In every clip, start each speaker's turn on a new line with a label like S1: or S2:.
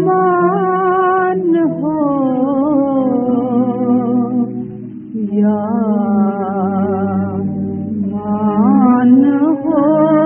S1: मान हो या मान हो,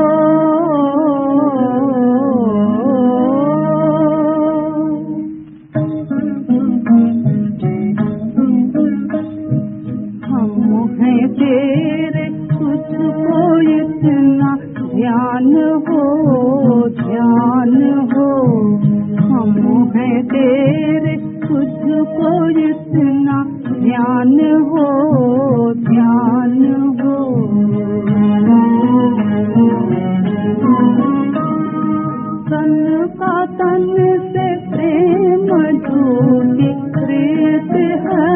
S1: हम हैं तेरे तुझको इतना ध्यान हो, ध्यान हो। हम हैं तेरे तुझको इतना ध्यान हो, ध्यान हो। तन का तन से प्रेम झूठी प्रीत है,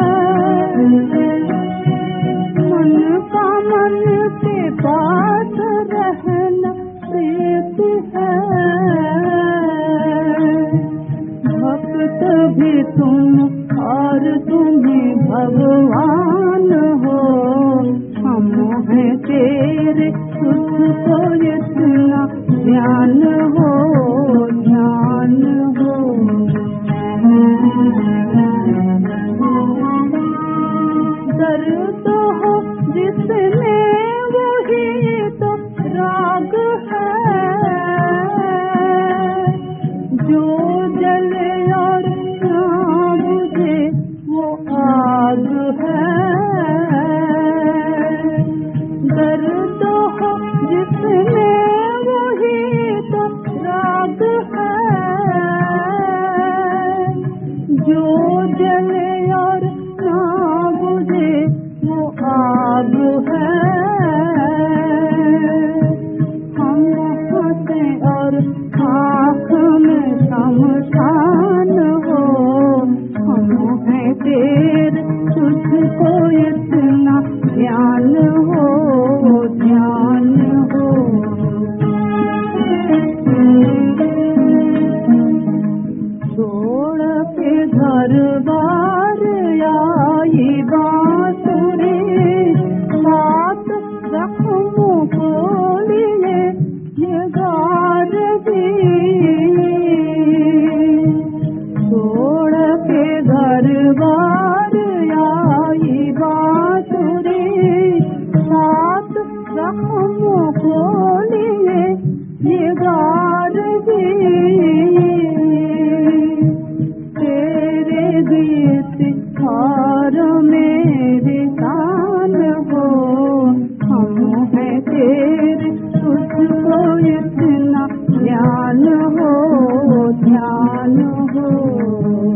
S1: मन का मन के पास रहना प्रीत है। भक्त भी तुम और तुम्हें भगवान हो, हम हैं तेरे तुझको इतना ध्यान हो, ध्यान हो। दर्द हो जिसमें वही तो राग है, जो जले और ना बुझे वो आग है। दर्द हो जिसमें वही तो राग है, जो जले और ना बुझे वो आग है। हम हंसे और आँख में शमशान हो, हम हैं तेरे तुझको इतना ध्यान हो, ध्यान हो। छोड़ के घर बार आई बांसुरी, साथ जख्मों को लिए ये गार दी। छोड़ के घर बार आई बांसुरी, साथ जख्मों को लिए ये गार दी। तेरे गीत और मेरी शान हो, हम हैं तेरे तुझको इतना ध्यान हो, ध्यान हो।